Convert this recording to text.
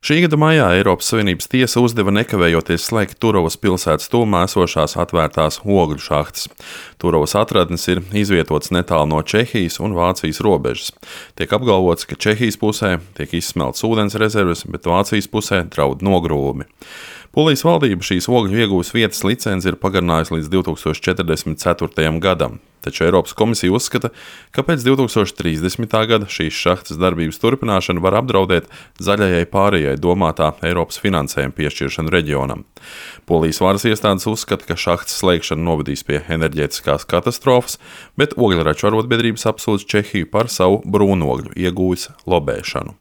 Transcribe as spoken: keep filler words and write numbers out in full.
Šī gada maijā Eiropas Savienības tiesa uzdeva nekavējoties slēgt Turovas pilsētas tuvumā esošās atvērtās ogļu šahtas. Turovas atradnes ir izvietotas netālu no Čehijas un Vācijas robežas. Tiek apgalvots, ka Čehijas pusē tiek izsmelts ūdens rezerves, bet Vācijas pusē draud nogrūmi. Polijas valdība šīs ogļu ieguves vietas licenci ir pagarinājusi līdz divi tūkstoši četrdesmit ceturtajam gadam, taču Eiropas komisija uzskata, ka pēc divi tūkstoši trīsdesmitā gada šīs šahtas darbības turpināšana var apdraudēt zaļajai pārējai domātā Eiropas finansējuma piešķiršanu reģionam. Polijas varas iestādes uzskata, ka šahtas slēgšana novedīs pie enerģētiskās katastrofas, bet ogļraču arotbiedrības apsūdz Čehiju par savu brūnogļu ieguves lobēšanu.